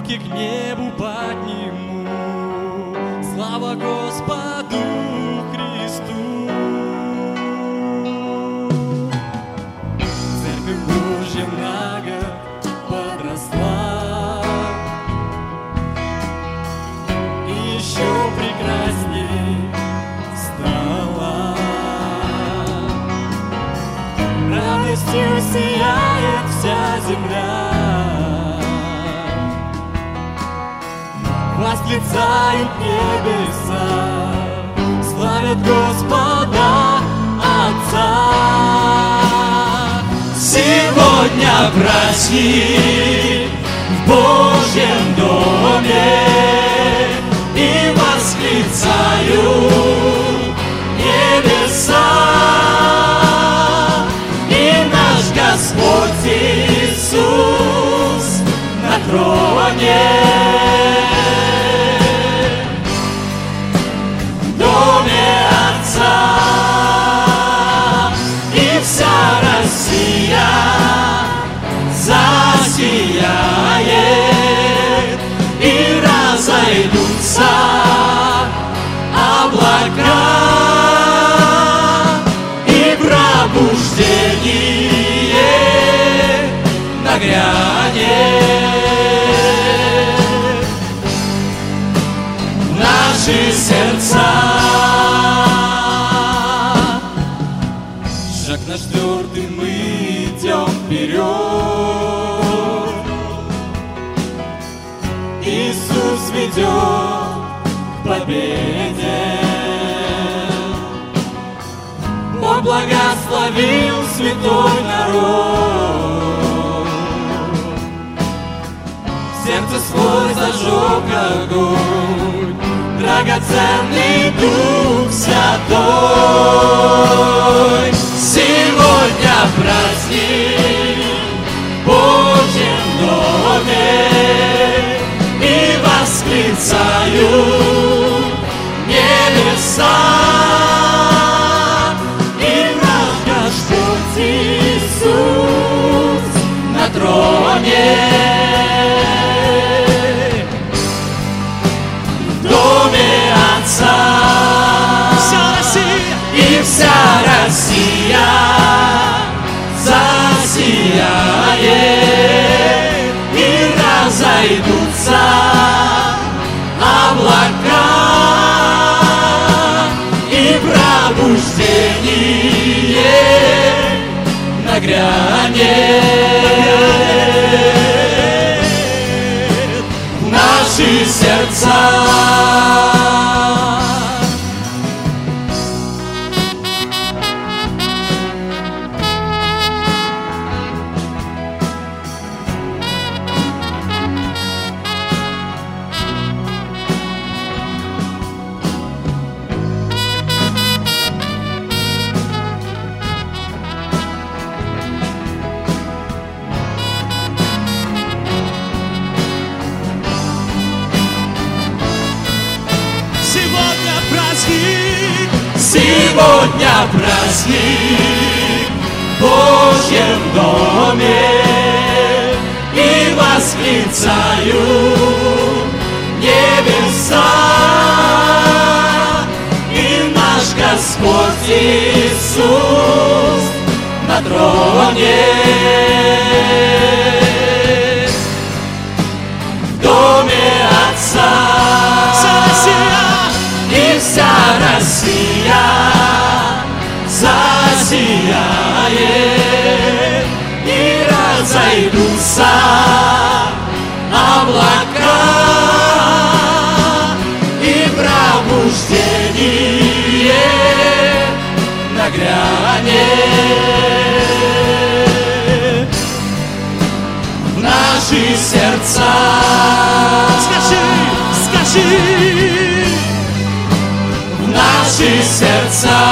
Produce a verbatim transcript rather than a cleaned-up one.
руки к небу подниму. Слава Господу Христу. Церковь Божья на год подросла, и еще прекрасней стала. Радостью сияет вся земля, восклицают небеса, славят Господа Отца. Сегодня праздник в Божьем доме, и восклицают небеса, и наш Господь Иисус на троне. Засияет, и разойдутся облака, и пробуждение нагрянет в наши сердца. Шаг наш твердый, мы идем вперед. Иисус ведет к победе. Бог благословил святой народ, сердце свой зажег огонь, драгоценный Дух Святой. Сегодня праздник в Божьем доме, и восклицают небеса, и наш Господь Иисус на троне. В доме Отца вся Россия, и вся Россия засияет, и разойдутся облака, и пробуждение нагрянет в наши сердца. Сегодня праздник в Божьем доме, и восклицают небеса, и наш Господь Иисус на троне. В доме Отца и вся Россия засияет, и разойдутся облака, и пробуждение нагрянет в наши сердца. Скажи, скажи, в наши сердца.